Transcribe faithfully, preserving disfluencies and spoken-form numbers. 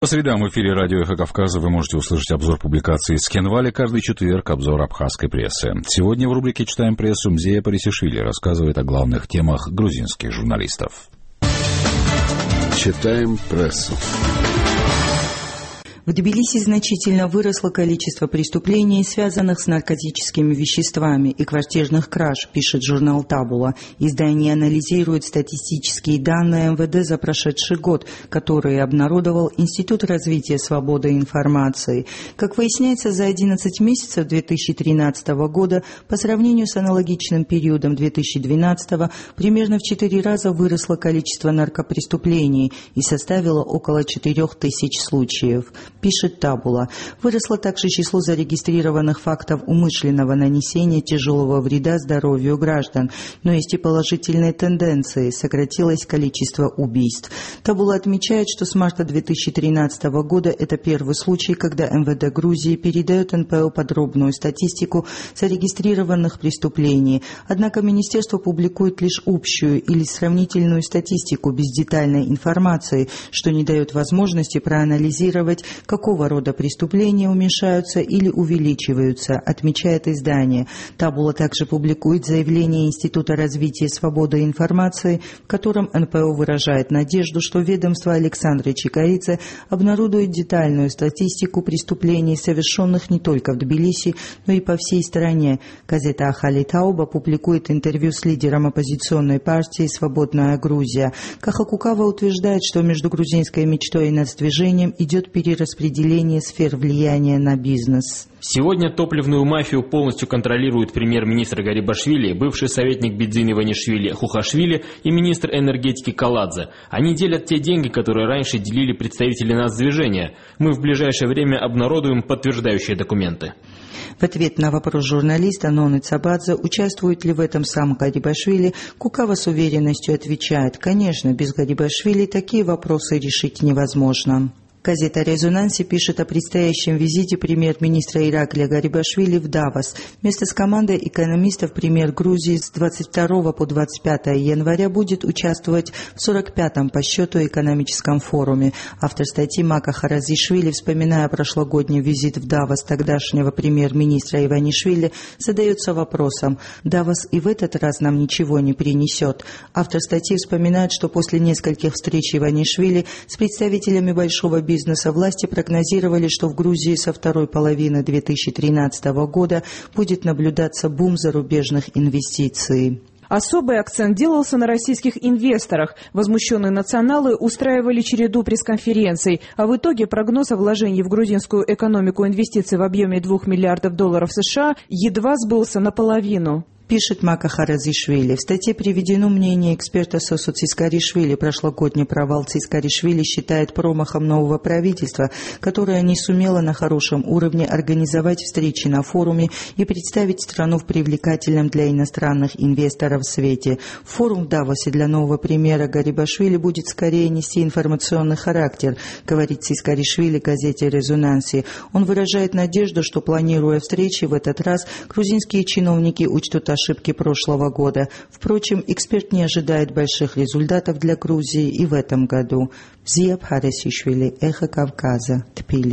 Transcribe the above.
По средам в эфире радио «Эхо Кавказа» вы можете услышать обзор публикаций из Цхинвали, каждый четверг обзор абхазской прессы. Сегодня в рубрике «Читаем прессу» Мзея Парисишвили рассказывает о главных темах грузинских журналистов. Читаем прессу. В Тбилиси значительно выросло количество преступлений, связанных с наркотическими веществами и квартирных краж, пишет журнал «Табула». Издание анализирует статистические данные эм вэ дэ за прошедший год, которые обнародовал Институт развития свободы информации. Как выясняется, за одиннадцать месяцев две тысячи тринадцатого года по сравнению с аналогичным периодом две тысячи двенадцатого примерно в четыре раза выросло количество наркопреступлений и составило около четырех тысяч случаев. Пишет «Табула». Выросло также число зарегистрированных фактов умышленного нанесения тяжелого вреда здоровью граждан, но есть и положительные тенденции. Сократилось количество убийств. «Табула» отмечает, что с марта две тысячи тринадцатого года это первый случай, когда эм вэ дэ Грузии передает эн пэ о подробную статистику зарегистрированных преступлений. Однако министерство публикует лишь общую или сравнительную статистику без детальной информации, что не дает возможности проанализировать, какого рода преступления уменьшаются или увеличиваются, отмечает издание. «Табула» также публикует заявление Института развития свободы информации, в котором эн пэ о выражает надежду, что ведомство Александра Чикаридзе обнародует детальную статистику преступлений, совершенных не только в Тбилиси, но и по всей стране. Газета «Ахали Тауба» публикует интервью с лидером оппозиционной партии «Свободная Грузия». Кахакукава утверждает, что между грузинской мечтой и нацдвижением идет перераспределение распределение сфер влияния на бизнес. Сегодня топливную мафию полностью контролирует премьер-министр Гарибашвили, бывший советник Бидзины Иванишвили Хухашвили и министр энергетики Каладзе. Они делят те деньги, которые раньше делили представители нацдвижения. Мы в ближайшее время обнародуем подтверждающие документы. В ответ на вопрос журналиста Ноны Цабадзе, участвует ли в этом сам Гарибашвили, Кукава с уверенностью отвечает: конечно, без Гарибашвили такие вопросы решить невозможно. Газета «Резонанси» пишет о предстоящем визите премьер-министра Ираклия Гарибашвили в Давос. Вместе с командой экономистов премьер Грузии с двадцать второго по двадцать пятое января будет участвовать в сорок пятом по счету экономическом форуме. Автор статьи Мака Харазишвили, вспоминая прошлогодний визит в Давос тогдашнего премьер-министра Иванишвили, задается вопросом: «Давос и в этот раз нам ничего не принесет». Автор статьи вспоминает, что после нескольких встреч Иванишвили с представителями большого бизнеса бизнеса власти прогнозировали, что в Грузии со второй половины две тысячи тринадцатого года будет наблюдаться бум зарубежных инвестиций. Особый акцент делался на российских инвесторах. Возмущенные националы устраивали череду пресс-конференций, а в итоге прогноз о вложении в грузинскую экономику инвестиций в объеме двух миллиардов долларов США едва сбылся наполовину. Пишет Мака Харазишвили. В статье приведено мнение эксперта Сосу Цискаришвили. Прошлогодний провал Цискаришвили считает промахом нового правительства, которое не сумело на хорошем уровне организовать встречи на форуме и представить страну в привлекательном для иностранных инвесторов свете. Форум в Давосе для нового премьера Гарибашвили будет скорее нести информационный характер, говорит Цискаришвили газете «Резонанси». Он выражает надежду, что, планируя встречи в этот раз, грузинские чиновники учтут ошибки прошлого года. Впрочем, эксперт не ожидает больших результатов для Грузии и в этом году. Мзея Парисишвили, Эхо Кавказа, Тбилиси.